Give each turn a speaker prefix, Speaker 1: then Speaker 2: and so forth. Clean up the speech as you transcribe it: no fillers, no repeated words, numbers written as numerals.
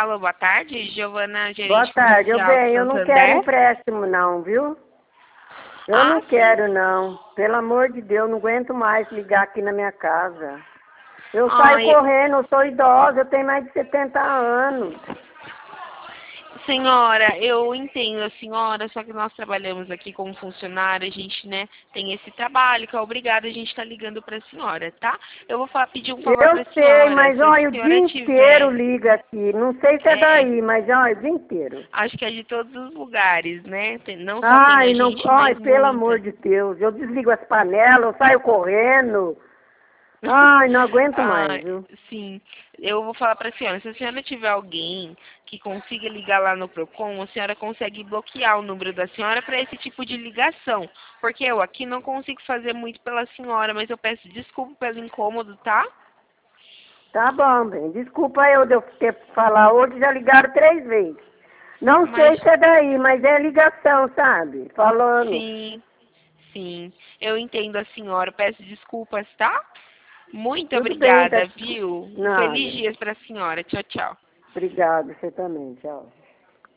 Speaker 1: Alô, boa tarde, Giovana, gerente
Speaker 2: Boa tarde,
Speaker 1: comercial
Speaker 2: bem, eu não
Speaker 1: Santander.
Speaker 2: quero empréstimo não, viu? Eu não quero não, pelo amor de Deus, não aguento mais ligar aqui na minha casa. Eu saio correndo, eu sou idosa, eu tenho mais de 70 anos.
Speaker 1: Senhora, eu entendo a senhora, só que nós trabalhamos aqui como funcionário, a gente, né, tem esse trabalho que é obrigado a gente estar ligando para a senhora, tá? Eu vou pedir um favor para a senhora.
Speaker 2: Eu sei, mas
Speaker 1: se a
Speaker 2: olha, o
Speaker 1: senhora
Speaker 2: dia
Speaker 1: tiver,
Speaker 2: inteiro liga aqui. Não sei se é daí, mas olha, o dia inteiro.
Speaker 1: acho que é de todos os lugares, né? Não só tem
Speaker 2: Ai,
Speaker 1: a
Speaker 2: não,
Speaker 1: gente,
Speaker 2: ai,
Speaker 1: mas
Speaker 2: pelo
Speaker 1: muita.
Speaker 2: amor de Deus, eu desligo as panelas, eu saio correndo. Ai, não aguento mais, viu?
Speaker 1: Sim, eu vou falar para a senhora, se a senhora tiver alguém que consiga ligar lá no Procon, a senhora consegue bloquear o número da senhora para esse tipo de ligação. Porque eu aqui não consigo fazer muito pela senhora, mas eu peço desculpa pelo incômodo, tá?
Speaker 2: Tá bom, bem. Desculpa eu de eu ter que falar hoje, já ligaram 3 vezes. Não sei
Speaker 1: Mas
Speaker 2: se é daí, mas é ligação, sabe? Falando.
Speaker 1: sim, sim, eu entendo a senhora, peço desculpas, tá? Muito
Speaker 2: Tudo bem, tá?
Speaker 1: obrigada, viu? Um feliz
Speaker 2: Nada.
Speaker 1: dia para a senhora. Tchau, tchau.
Speaker 2: Obrigado, você também. Tchau.